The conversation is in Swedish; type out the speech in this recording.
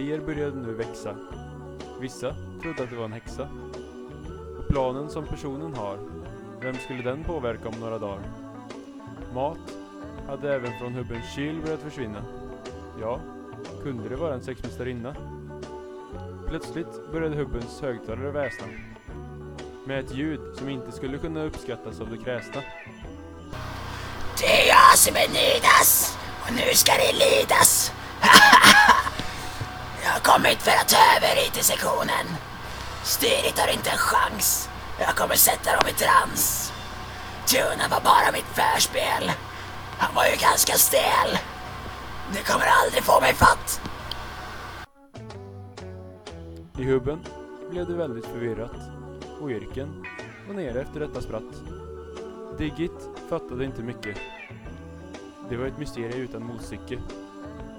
teorier började nu växa. Vissa trodde att det var en häxa. Och planen som personen har, vem skulle den påverka om några dagar? Mat hade även från hubbens kyl börjat försvinna. Ja, kunde det vara en sexmästarinna? Plötsligt började hubbens högtalare väsna. Med ett ljud som inte skulle kunna uppskattas av de kräsna. Det är jag som är Nidas, och nu ska det lidas. Jag har kommit för att ta över IT-sektionen. Styret har inte en chans. Jag kommer sätta dem i trans. Tuna var bara mitt förspel. Han var ju ganska stel. Ni kommer aldrig få mig fatt. I hubben blev det väldigt förvirrat. Och Irken var nere efter detta spratt. Diggit fattade inte mycket. Det var ett mysterium utan motstycke.